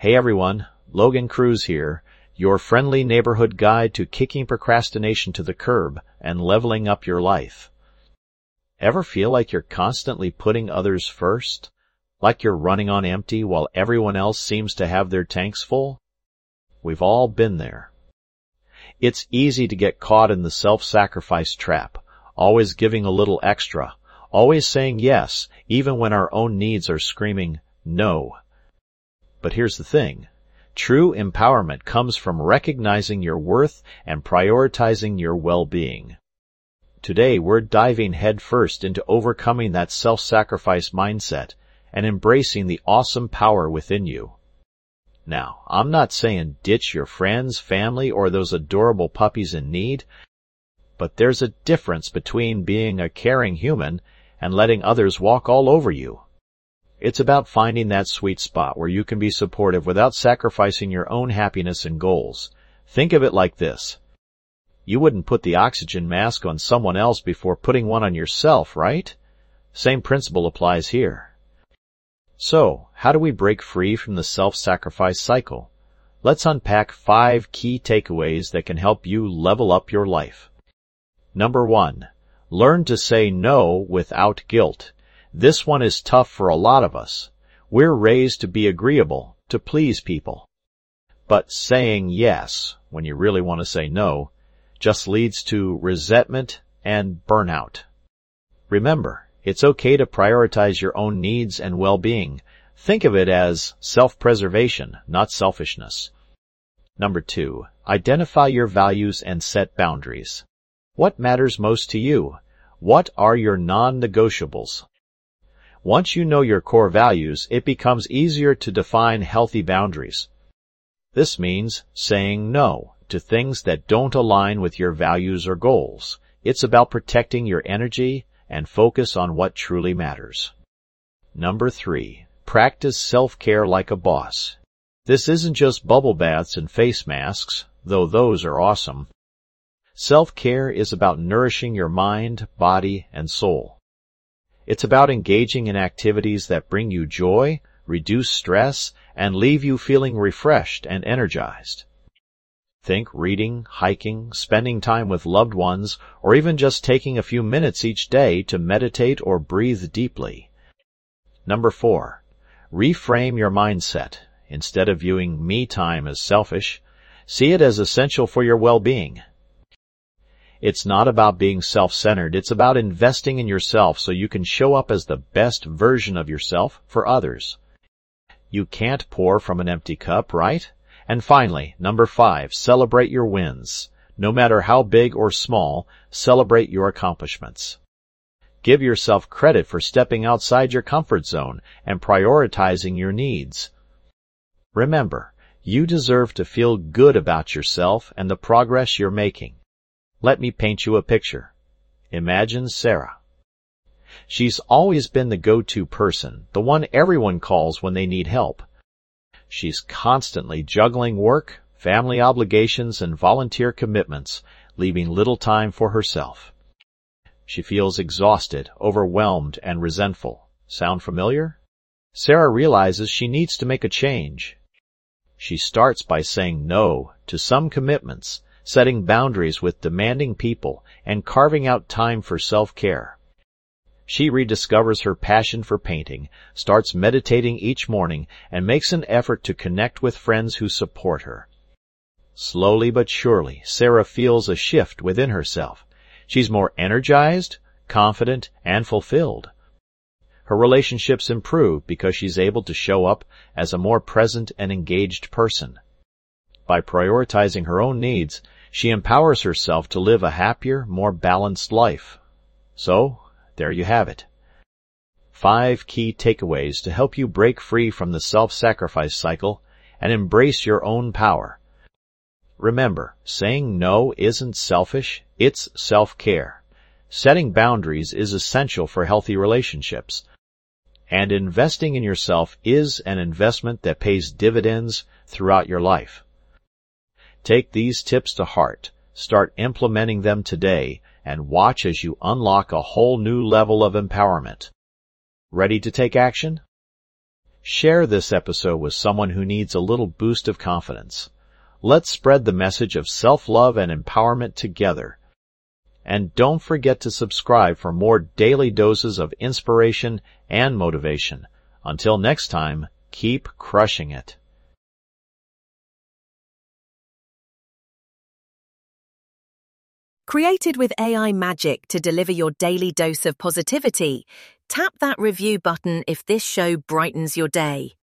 Hey everyone, Logan Cruz here, your friendly neighborhood guide to kicking procrastination to the curb and leveling up your life. Ever feel like you're constantly putting others first? Like you're running on empty while everyone else seems to have their tanks full? We've all been there. It's easy to get caught in the self-sacrifice trap, always giving a little extra, always saying yes, even when our own needs are screaming no. But here's the thing. True empowerment comes from recognizing your worth and prioritizing your well-being. Today, we're diving headfirst into overcoming that self-sacrifice mindset and embracing the awesome power within you. Now, I'm not saying ditch your friends, family, or those adorable puppies in need, but there's a difference between being a caring human and letting others walk all over you. It's about finding that sweet spot where you can be supportive without sacrificing your own happiness and goals. Think of it like this. You wouldn't put the oxygen mask on someone else before putting one on yourself, right? Same principle applies here. So, how do we break free from the self-sacrifice cycle? Let's unpack 5 key takeaways that can help you level up your life. Number 1. Learn to say no without guilt. This one is tough for a lot of us. We're raised to be agreeable, to please people. But saying yes, when you really want to say no, just leads to resentment and burnout. Remember, it's okay to prioritize your own needs and well-being. Think of it as self-preservation, not selfishness. Number 2, identify your values and set boundaries. What matters most to you? What are your non-negotiables? Once you know your core values, it becomes easier to define healthy boundaries. This means saying no to things that don't align with your values or goals. It's about protecting your energy and focus on what truly matters. Number 3, practice self-care like a boss. This isn't just bubble baths and face masks, though those are awesome. Self-care is about nourishing your mind, body, and soul. It's about engaging in activities that bring you joy, reduce stress, and leave you feeling refreshed and energized. Think reading, hiking, spending time with loved ones, or even just taking a few minutes each day to meditate or breathe deeply. Number 4, reframe your mindset. Instead of viewing me time as selfish, see it as essential for your well-being. It's not about being self-centered. It's about investing in yourself so you can show up as the best version of yourself for others. You can't pour from an empty cup, right? And finally, number 5, celebrate your wins. No matter how big or small, celebrate your accomplishments. Give yourself credit for stepping outside your comfort zone and prioritizing your needs. Remember, you deserve to feel good about yourself and the progress you're making. Let me paint you a picture. Imagine Sarah. She's always been the go-to person, the one everyone calls when they need help. She's constantly juggling work, family obligations, and volunteer commitments, leaving little time for herself. She feels exhausted, overwhelmed, and resentful. Sound familiar? Sarah realizes she needs to make a change. She starts by saying no to some commitments, setting boundaries with demanding people, and carving out time for self-care. She rediscovers her passion for painting, starts meditating each morning, and makes an effort to connect with friends who support her. Slowly but surely, Sarah feels a shift within herself. She's more energized, confident, and fulfilled. Her relationships improve because she's able to show up as a more present and engaged person. By prioritizing her own needs, she empowers herself to live a happier, more balanced life. So, there you have it. 5 key takeaways to help you break free from the self-sacrifice cycle and embrace your own power. Remember, saying no isn't selfish, it's self-care. Setting boundaries is essential for healthy relationships. And investing in yourself is an investment that pays dividends throughout your life. Take these tips to heart, start implementing them today, and watch as you unlock a whole new level of empowerment. Ready to take action? Share this episode with someone who needs a little boost of confidence. Let's spread the message of self-love and empowerment together. And don't forget to subscribe for more daily doses of inspiration and motivation. Until next time, keep crushing it. Created with AI magic to deliver your daily dose of positivity, tap that review button if this show brightens your day.